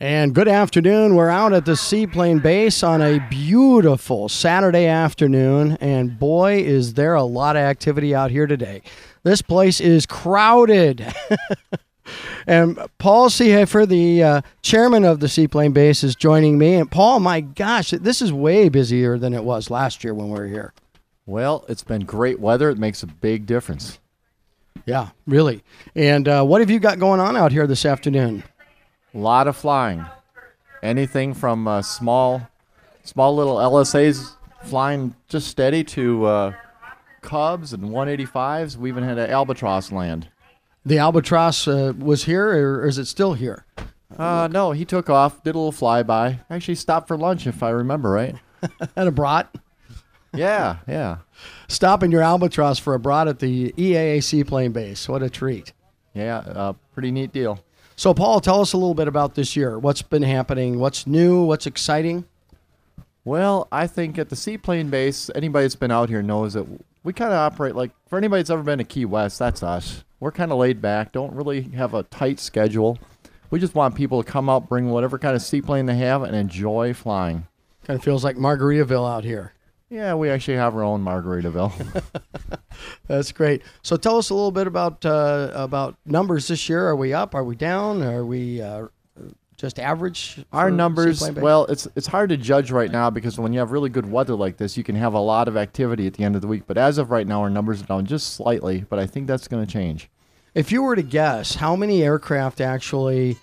And good afternoon. We're out at the Seaplane Base on a beautiful Saturday afternoon, and boy, is there a lot of activity out here today. This place is crowded. And Paul Seehofer, the chairman of the Seaplane Base, is joining me. And Paul, my gosh, this is way busier than it was last year when we were here. Well, it's been great weather. It makes a big difference. Yeah, really. And what have you got going on out here this afternoon? A lot of flying. Anything from small little LSAs flying just steady to Cubs and 185s. We even had an Albatross land. The Albatross was here, or is it still here? No, he took off, did a little flyby. Actually stopped for lunch, if I remember right. And a brat? Yeah. Stopping your Albatross for a brat at the EAA Seaplane Base. What a treat. Yeah, pretty neat deal. So, Paul, tell us a little bit about this year. What's been happening? What's new? What's exciting? Well, I think at the Seaplane Base, anybody that's been out here knows that we kind of operate like, for anybody that's ever been to Key West, that's us. We're kind of laid back, don't really have a tight schedule. We just want people to come out, bring whatever kind of seaplane they have, and enjoy flying. Kind of feels like Margaritaville out here. Yeah, we actually have our own Margaritaville. That's great. So tell us a little bit about numbers this year. Are we up? Are we down? Are we just average? Our numbers, well, it's hard to judge right now because when you have really good weather like this, you can have a lot of activity at the end of the week. But as of right now, our numbers are down just slightly, but I think that's going to change. If you were to guess, how many aircraft actually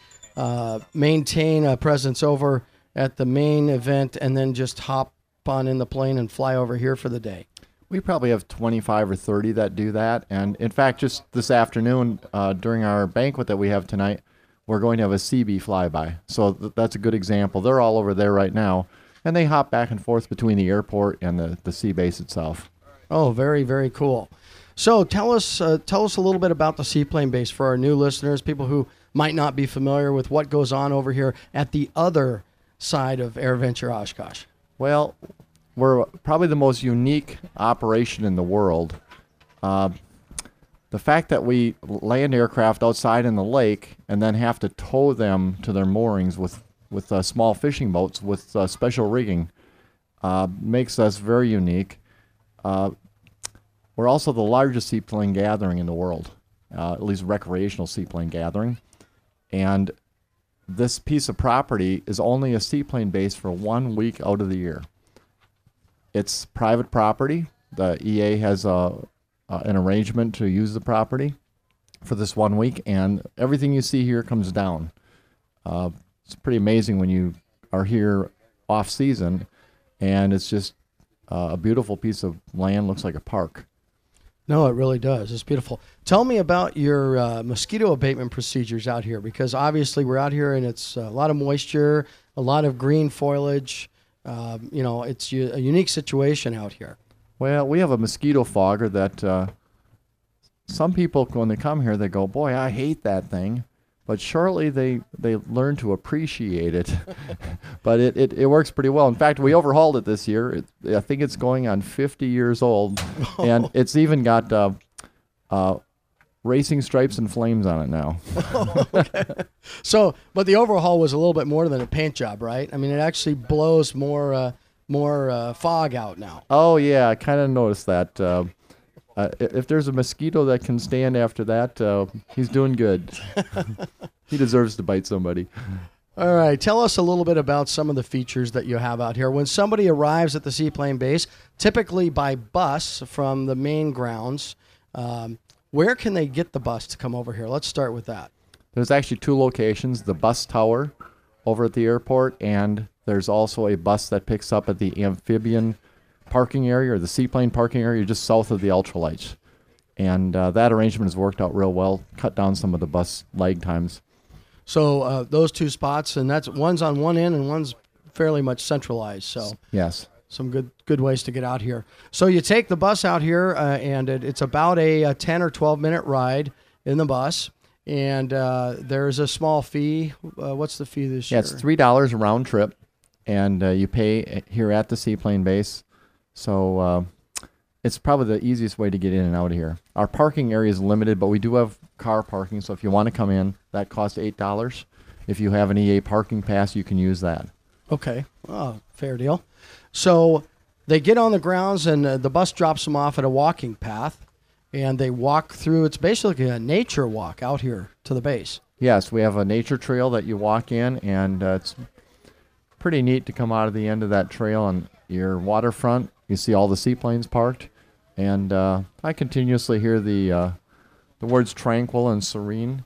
maintain a presence over at the main event and then just hop on in the plane and fly over here for the day? We probably have 25 or 30 that do that. And in fact, just this afternoon, during our banquet that we have tonight, we're going to have a CB flyby. So that's a good example. They're all over there right now, and they hop back and forth between the airport and the sea base itself. Oh, very, very cool. So tell us a little bit about the Seaplane Base for our new listeners, people who might not be familiar with what goes on over here at the other side of AirVenture Oshkosh. Well, we're probably the most unique operation in the world. The fact that we land aircraft outside in the lake and then have to tow them to their moorings with small fishing boats with special rigging makes us very unique. We're also the largest seaplane gathering in the world, at least recreational seaplane gathering. And this piece of property is only a seaplane base for 1 week out of the year. It's private property. The EA has an arrangement to use the property for this 1 week, and everything you see here comes down. It's pretty amazing when you are here off season, and it's just a beautiful piece of land, looks like a park. No, it really does. It's beautiful. Tell me about your mosquito abatement procedures out here, because obviously we're out here and it's a lot of moisture, a lot of green foliage. It's a unique situation out here. Well, we have a mosquito fogger that some people, when they come here, they go, boy, I hate that thing. But shortly they learn to appreciate it. But it works pretty well. In fact, we overhauled it this year. I think it's going on 50 years old. And it's even got racing stripes and flames on it now. Okay. So, but the overhaul was a little bit more than a paint job, right? I mean, it actually blows more fog out now. Oh, yeah, I kind of noticed that. If there's a mosquito that can stand after that, he's doing good. He deserves to bite somebody. All right. Tell us a little bit about some of the features that you have out here. When somebody arrives at the Seaplane Base, typically by bus from the main grounds, where can they get the bus to come over here? Let's start with that. There's actually two locations, the bus tower over at the airport, and there's also a bus that picks up at the amphibian parking area or the seaplane parking area just south of the ultralights. And that arrangement has worked out real well, cut down some of the bus lag times. So those two spots, and that's one's on one end and one's fairly much centralized. So yes, some good ways to get out here. So you take the bus out here, and it's about a 10 or 12 minute ride in the bus. And there's a small fee. What's the fee this year? Yeah, it's $3 a round trip, and you pay here at the Seaplane Base. So it's probably the easiest way to get in and out of here. Our parking area is limited, but we do have car parking. So if you want to come in, that costs $8. if you have an EA parking pass, you can use that. Okay. Oh, fair deal. So they get on the grounds, and the bus drops them off at a walking path, and they walk through. It's basically a nature walk out here to the base. Yes, we have a nature trail that you walk in, and it's pretty neat to come out of the end of that trail on your waterfront. You see all the seaplanes parked, and I continuously hear the words tranquil and serene.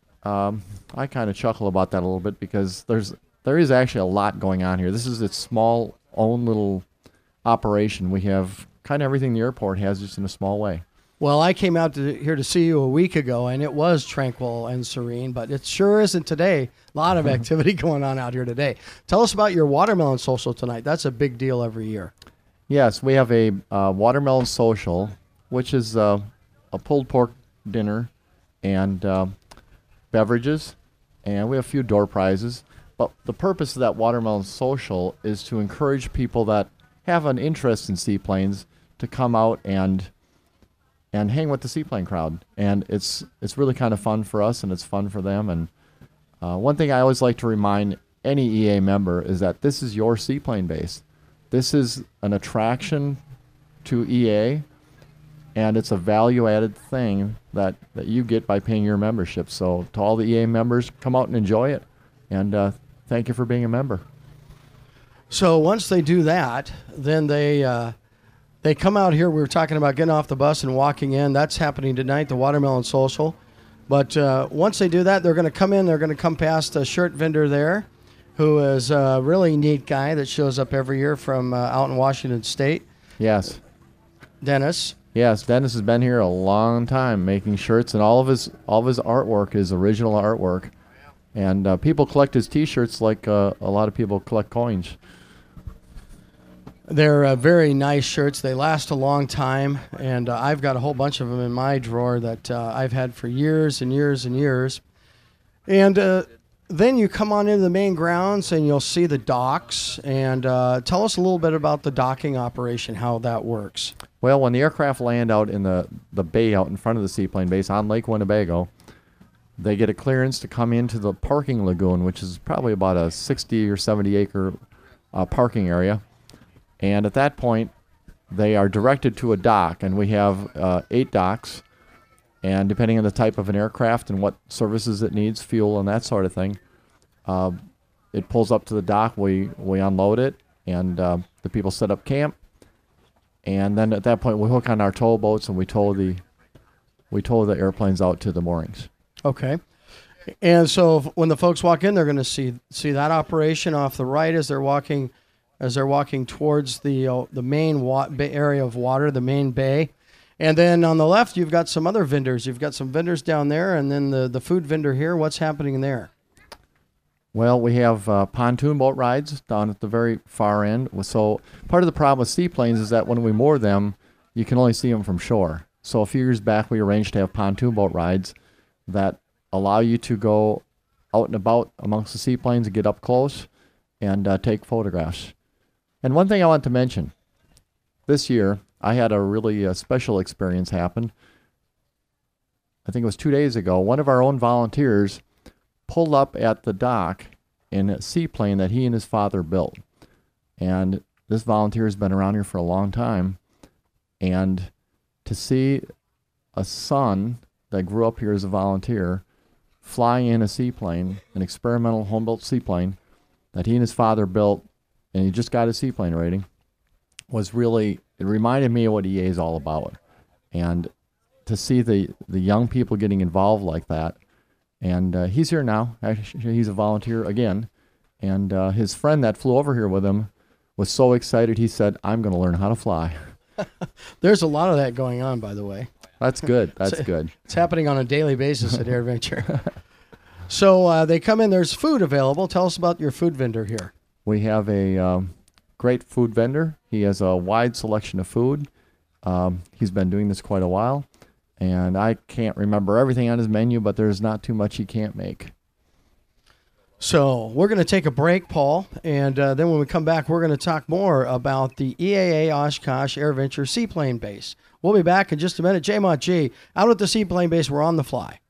I kind of chuckle about that a little bit because there is actually a lot going on here. This is its small own little operation. We have kind of everything the airport has, just in a small way. Well, I came out here to see you a week ago, and it was tranquil and serene, but it sure isn't today. A lot of activity going on out here today. Tell us about your watermelon social tonight. That's a big deal every year. Yes, we have a watermelon social, which is a pulled pork dinner and beverages, and we have a few door prizes. But the purpose of that watermelon social is to encourage people that have an interest in seaplanes to come out and hang with the seaplane crowd. And it's really kind of fun for us, and it's fun for them. And one thing I always like to remind any EA member is that this is your seaplane base. This is an attraction to EA, and it's a value-added thing that you get by paying your membership. So to all the EA members, come out and enjoy it. And thank you for being a member. So once they do that, then they come out here. We were talking about getting off the bus and walking in. That's happening tonight, the Watermelon Social. But once they do that, they're going to come in. They're going to come past a shirt vendor there, who is a really neat guy that shows up every year from out in Washington State. Yes. Dennis. Yes, Dennis has been here a long time making shirts, and all of his artwork is original artwork. And people collect his T-shirts like a lot of people collect coins. They're very nice shirts. They last a long time, and I've got a whole bunch of them in my drawer that I've had for years and years and years. And then you come on into the main grounds, and you'll see the docks. And tell us a little bit about the docking operation, how that works. Well, when the aircraft land out in the bay out in front of the seaplane base on Lake Winnebago, they get a clearance to come into the parking lagoon, which is probably about a 60 or 70 acre parking area. And at that point, they are directed to a dock, and we have 8 docks. And depending on the type of an aircraft and what services it needs, fuel and that sort of thing, it pulls up to the dock. We unload it, and the people set up camp. And then at that point, we hook on our tow boats, and we tow the airplanes out to the moorings. Okay. And so when the folks walk in, they're going to see that operation off the right as they're walking towards the main area of water, the main bay. And then on the left, you've got some other vendors. You've got some vendors down there, and then the food vendor here. What's happening there? Well, we have pontoon boat rides down at the very far end. So part of the problem with seaplanes is that when we moor them, you can only see them from shore. So a few years back, we arranged to have pontoon boat rides that allow you to go out and about amongst the seaplanes and get up close and take photographs. And one thing I want to mention, this year I had a really special experience happen. I think it was 2 days ago. One of our own volunteers pulled up at the dock in a seaplane that he and his father built. And this volunteer has been around here for a long time. And to see a son that grew up here as a volunteer fly in a seaplane, an experimental home-built seaplane that he and his father built, and he just got his seaplane rating, was really, it reminded me of what EA is all about. And to see the young people getting involved like that, and he's here now. Actually, he's a volunteer again. And his friend that flew over here with him was so excited, he said, I'm going to learn how to fly. There's a lot of that going on, by the way. That's good. That's good. It's happening on a daily basis at AirVenture. So they come in. There's food available. Tell us about your food vendor here. We have a great food vendor. He has a wide selection of food. He's been doing this quite a while. And I can't remember everything on his menu, but there's not too much he can't make. So we're going to take a break, Paul, and then when we come back, we're going to talk more about the EAA Oshkosh AirVenture Seaplane Base. We'll be back in just a minute. J-Mod G, out at the Seaplane Base, we're on the fly.